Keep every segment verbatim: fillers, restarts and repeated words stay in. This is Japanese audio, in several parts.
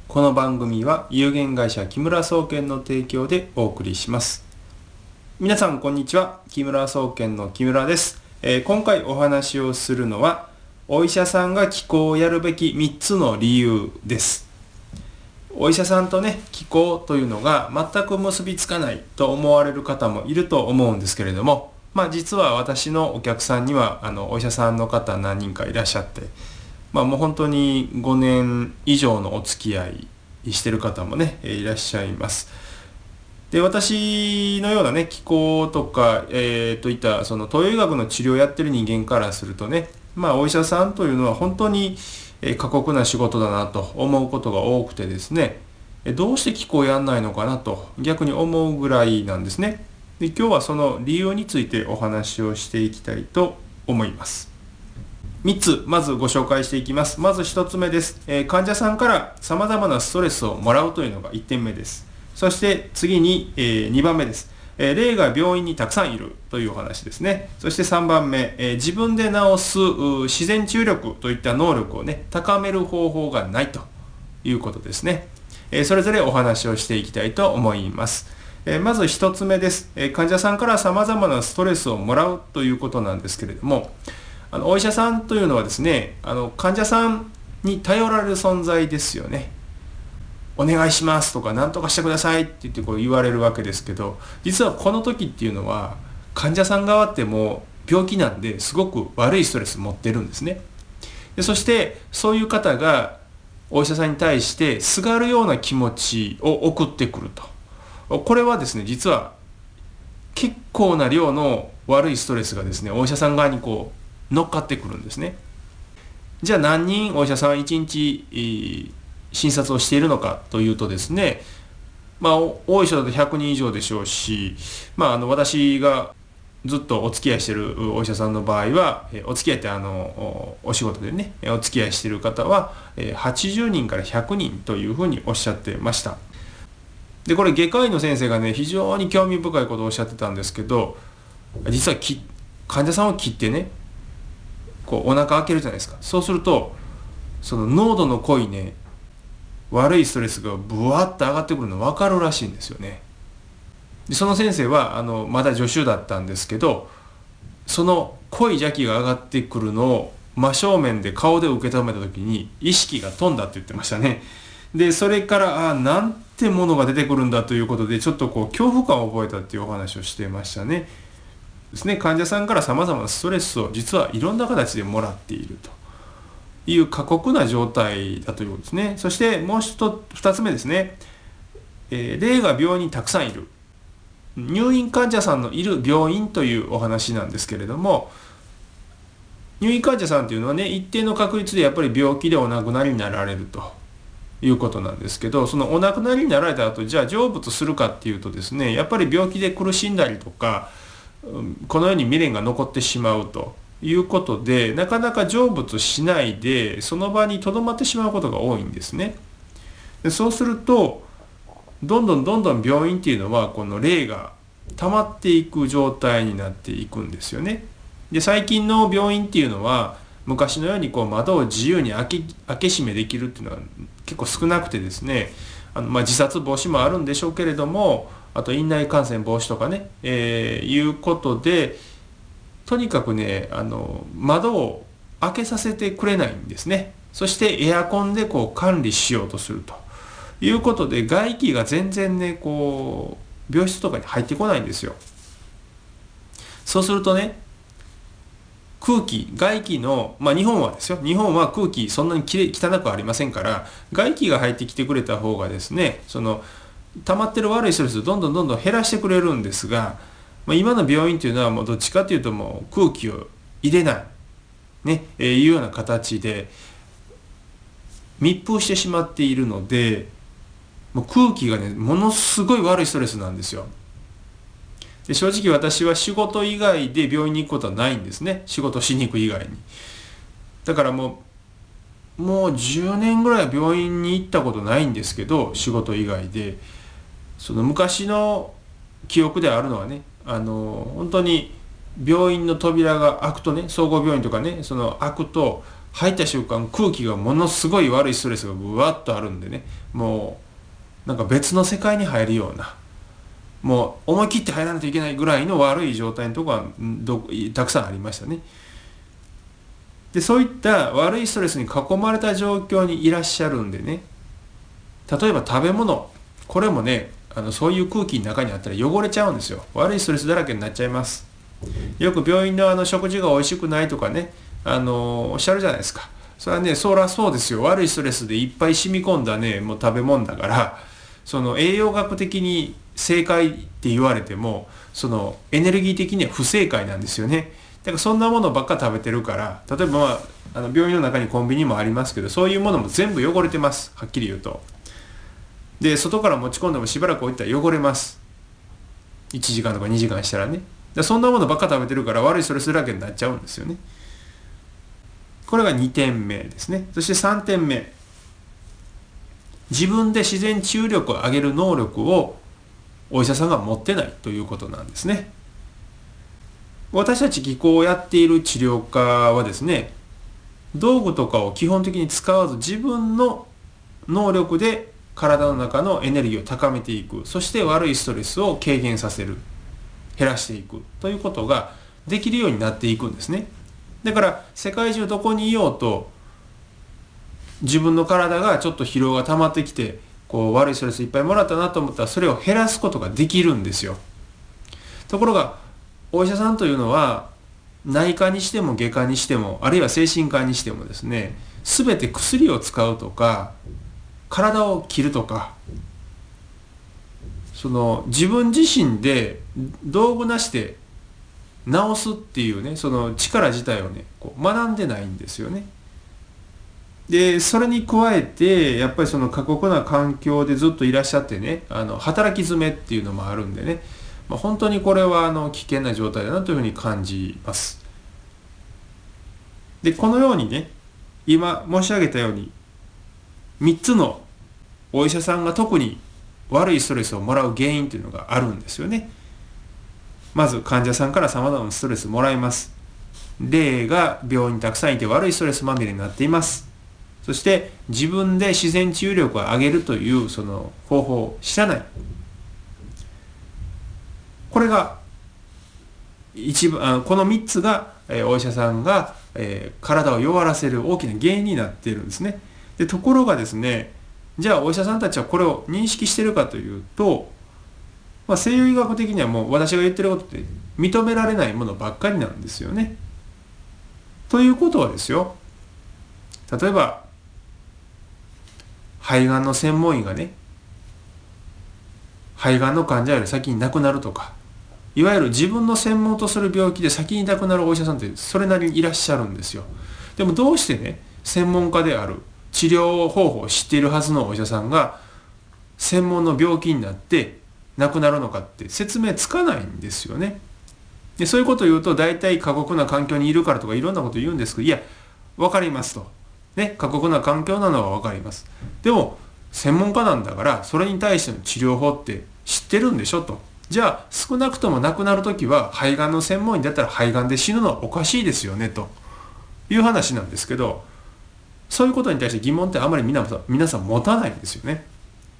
この番組は有限会社木村総研の提供でお送りします。皆さんこんにちは。木村総研の木村です。えー、今回お話をするのはお医者さんが気候をやるべきみっつの理由です。お医者さんとね、気候というのが全く結びつかないと思われる方もいると思うんですけれども、まあ実は私のお客さんにはあのお医者さんの方何人かいらっしゃって、まあもう本当にごねん以上のお付き合いしてる方もねいらっしゃいます。で、私のようなね気候とか、えー、といったその東洋医学の治療をやってる人間からするとね、まあお医者さんというのは本当に過酷な仕事だなと思うことが多くてですね、どうして気候やんないのかなと逆に思うぐらいなんですね。で、今日はその理由についてお話をしていきたいと思います。みっつまずご紹介していきます。まずひとつめです。えー、患者さんから様々なストレスをもらうというのがいってんめです。そして次に、えー、にばんめです。えー、例が病院にたくさんいるというお話ですね。そしてさんばんめ、えー、自分で治す自然治癒力といった能力をね高める方法がないということですね。えー、それぞれお話をしていきたいと思います。えー、まずひとつめです。えー、患者さんから様々なストレスをもらうということなんですけれども、あのお医者さんというのはですね、あの患者さんに頼られる存在ですよね。お願いしますとか何とかしてくださいって言ってこう言われるわけですけど、実はこの時っていうのは患者さん側ってもう病気なんですごく悪いストレス持ってるんですね。で、そしてそういう方がお医者さんに対してすがるような気持ちを送ってくると、これはですね実は結構な量の悪いストレスがですねお医者さん側にこう乗っかってくるんですね。じゃあ何人お医者さんはいちにち診察をしているのかというとですね、まあ多い人だとひゃくにん以上でしょうし、まああの私がずっとお付き合いしているお医者さんの場合は、お付き合いってあのお仕事でねお付き合いしている方ははちじゅうにんからひゃくにんというふうにおっしゃってました。で、これ外科医の先生がね非常に興味深いことをおっしゃってたんですけど、実はき患者さんを切ってねこうお腹開けるじゃないですか。そうするとその濃度の濃いね悪いストレスがブワッと上がってくるの分かるらしいんですよね。で、その先生はあのまだ助手だったんですけど、その濃い邪気が上がってくるのを真正面で顔で受け止めた時に意識が飛んだって言ってましたね。で、それからあなんてものが出てくるんだということでちょっとこう恐怖感を覚えたっていうお話をしていましたね。ですね、患者さんからさまざまなストレスを実はいろんな形でもらっているという過酷な状態だということですね。そしてもう一つ、二つ目ですね、えー、例が病院にたくさんいる入院患者さんのいる病院というお話なんですけれども、入院患者さんというのはね一定の確率でやっぱり病気でお亡くなりになられるということなんですけど、そのお亡くなりになられた後じゃあ成仏するかっていうとですね、やっぱり病気で苦しんだりとかこのように未練が残ってしまうということでなかなか成仏しないでその場にとどまってしまうことが多いんですね。で、そうするとどんどんどんどん病院っていうのはこの霊が溜まっていく状態になっていくんですよね。で、最近の病院っていうのは昔のようにこう窓を自由に開け、開け閉めできるっていうのは結構少なくてですね、あのまあ自殺防止もあるんでしょうけれども、あと院内感染防止とかね、えー、いうことでとにかくねあの窓を開けさせてくれないんですね。そしてエアコンでこう管理しようとするということで外気が全然ねこう病室とかに入ってこないんですよ。そうするとね空気外気のまあ日本はですよ日本は空気そんなにきれ汚くありませんから外気が入ってきてくれた方がですねその溜まってる悪いストレスをどんどんどんどん減らしてくれるんですが、まあ、今の病院というのはもうどっちかというともう空気を入れないね、えー、いうような形で密封してしまっているのでもう空気がねものすごい悪いストレスなんですよ。で、正直私は仕事以外で病院に行くことはないんですね。仕事しに行く以外に。だからもうもうじゅうねんぐらい病院に行ったことないんですけど仕事以外でその昔の記憶であるのはねあの本当に病院の扉が開くとね総合病院とかねその開くと入った瞬間空気がものすごい悪いストレスがぶわっとあるんでね、もうなんか別の世界に入るような、もう思い切って入らないといけないぐらいの悪い状態のところはどたくさんありましたね。でそういった悪いストレスに囲まれた状況にいらっしゃるんでね、例えば食べ物、これもね、あのそういう空気の中にあったら汚れちゃうんですよ。悪いストレスだらけになっちゃいます。よく病院のあの食事が美味しくないとかね、あのおっしゃるじゃないですか。それはね、そりゃそうですよ。悪いストレスでいっぱい染み込んだね、もう食べ物だから、その栄養学的に正解って言われても、そのエネルギー的には不正解なんですよね。だからそんなものばっか食べてるから、例えば、まあ、あの病院の中にコンビニもありますけど、そういうものも全部汚れてます。はっきり言うと。で、外から持ち込んでもしばらく置いたら汚れます。いちじかんとかにじかんしたらね。だそんなものばっか食べてるから悪いストレスだらけになっちゃうんですよね。これがにてんめですね。そしてさんてんめ。自分で自然治癒力を上げる能力をお医者さんが持ってないということなんですね。私たち技工をやっている治療家はですね、道具とかを基本的に使わず自分の能力で体の中のエネルギーを高めていく、そして悪いストレスを軽減させる、減らしていくということができるようになっていくんですね。だから世界中どこにいようと、自分の体がちょっと疲労が溜まってきて、こう悪いストレスいっぱいもらったなと思ったらそれを減らすことができるんですよ。ところがお医者さんというのは内科にしても外科にしても、あるいは精神科にしてもですね、全て薬を使うとか体を切るとか、その自分自身で道具なしで治すっていうね、その力自体をね、こう学んでないんですよね。でそれに加えてやっぱりその過酷な環境でずっといらっしゃってね、あの働き詰めっていうのもあるんでね、まあ、本当にこれはあの危険な状態だなというふうに感じます。でこのようにね、今申し上げたようにみっつのお医者さんが特に悪いストレスをもらう原因というのがあるんですよね。まず患者さんから様々なストレスをもらいます。霊が病院にたくさんいて悪いストレスまみれになっています。そして自分で自然治癒力を上げるというその方法を知らない。これが一番、あのこのみっつが、えー、お医者さんが、えー、体を弱らせる大きな原因になっているんですね。でところがですね、じゃあお医者さんたちはこれを認識しているかというと、まあ、西洋医学的にはもう私が言ってることって認められないものばっかりなんですよね。ということはですよ、例えば肺がんの専門医がね、肺がんの患者より先に亡くなるとか、いわゆる自分の専門とする病気で先に亡くなるお医者さんってそれなりにいらっしゃるんですよ。でもどうしてね、専門家である治療方法を知っているはずのお医者さんが専門の病気になって亡くなるのかって説明つかないんですよね。でそういうことを言うと、大体過酷な環境にいるからとかいろんなこと言うんですけど、いや分かりますと、ね、過酷な環境なのは分かります。でも専門家なんだからそれに対しての治療法って知ってるんでしょと。じゃあ少なくとも亡くなるときは肺がんの専門医だったら肺がんで死ぬのはおかしいですよねという話なんですけど、そういうことに対して疑問ってあまり皆さん、皆さん持たないんですよね。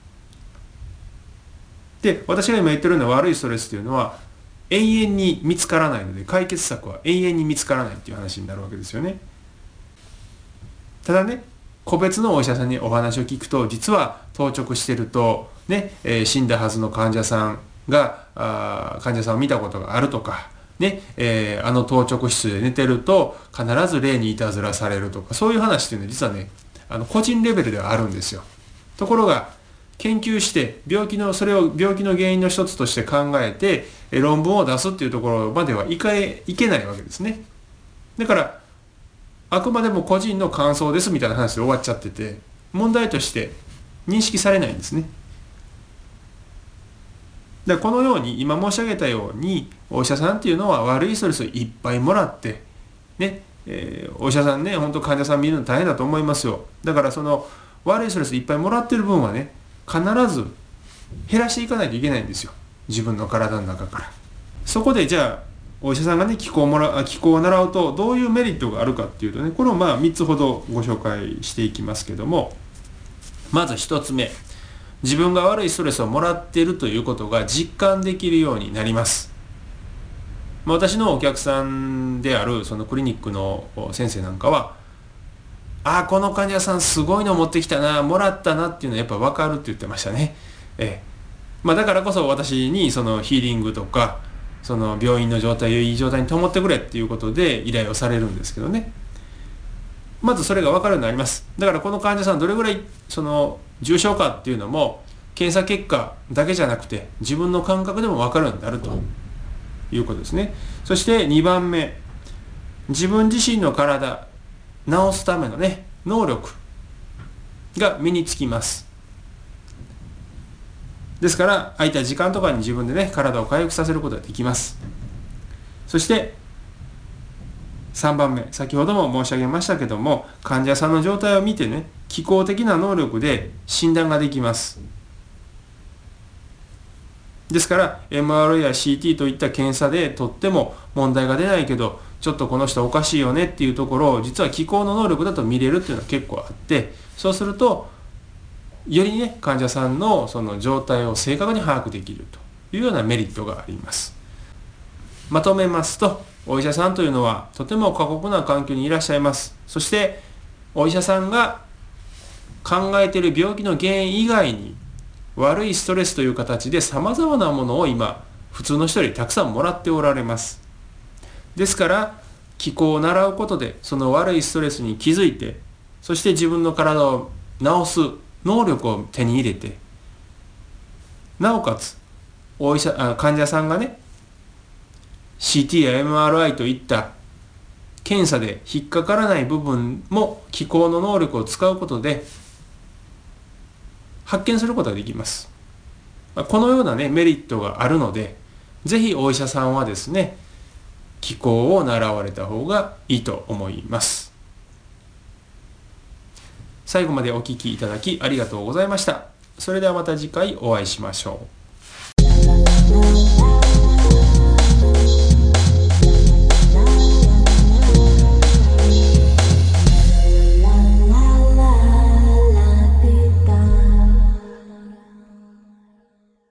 で私が今言ってるような悪いストレスというのは永遠に見つからないので、解決策は永遠に見つからないっていう話になるわけですよね。ただね、個別のお医者さんにお話を聞くと、実は当直してるとね、えー、死んだはずの患者さんがあ患者さんを見たことがあるとかね、えー、あの当直室で寝てると必ず霊にいたずらされるとか、そういう話っていうのは実はね、あの個人レベルではあるんですよ。ところが研究して病気のそれを病気の原因の一つとして考えて論文を出すっていうところまではいかいけないわけですね。だからあくまでも個人の感想ですみたいな話で終わっちゃってて、問題として認識されないんですね。だからこのように今申し上げたように、お医者さんっていうのは悪いストレスをいっぱいもらってね、えー、お医者さんね、本当患者さん見るの大変だと思いますよ。だからその悪いストレスいっぱいもらってる分はね、必ず減らしていかないといけないんですよ、自分の体の中から。そこでじゃあお医者さんがね気候をもら気候を習うとどういうメリットがあるかっていうとね、これをまあみっつほどご紹介していきますけども、まずひとつめ、自分が悪いストレスをもらっているということが実感できるようになります。私のお客さんであるそのクリニックの先生なんかは、ああこの患者さんすごいの持ってきたな、もらったなっていうのはやっぱ分かるって言ってましたね。ええまあ、だからこそ私にそのヒーリングとかその病院の状態をいい状態に保ってくれっていうことで依頼をされるんですけどね、まずそれが分かるようになります。だからこの患者さんどれぐらいその重症かっていうのも検査結果だけじゃなくて自分の感覚でも分かるようになるということですね。そしてにばんめ、自分自身の体治すためのね能力が身につきます。ですから空いた時間とかに自分でね体を回復させることができます。そしてさんばんめ、先ほども申し上げましたけども、患者さんの状態を見てね機構的な能力で診断ができます。ですから エムアールアイ や シーティー といった検査でとっても問題が出ないけどちょっとこの人おかしいよねっていうところを実は機構の能力だと見れるっていうのは結構あって、そうするとよりね患者さんのその状態を正確に把握できるというようなメリットがあります。まとめますと、お医者さんというのはとても過酷な環境にいらっしゃいます。そしてお医者さんが考えている病気の原因以外に悪いストレスという形でさまざまなものを今普通の人よりたくさんもらっておられます。ですから気候を習うことでその悪いストレスに気づいて、そして自分の体を治す能力を手に入れて、なおかつお医者あ患者さんがね シーティー や エムアールアイ といった検査で引っかからない部分も気候の能力を使うことで発見することができます。このようなねメリットがあるので、ぜひお医者さんはですね気候を習われた方がいいと思います。最後までお聞きいただきありがとうございました。それではまた次回お会いしましょう。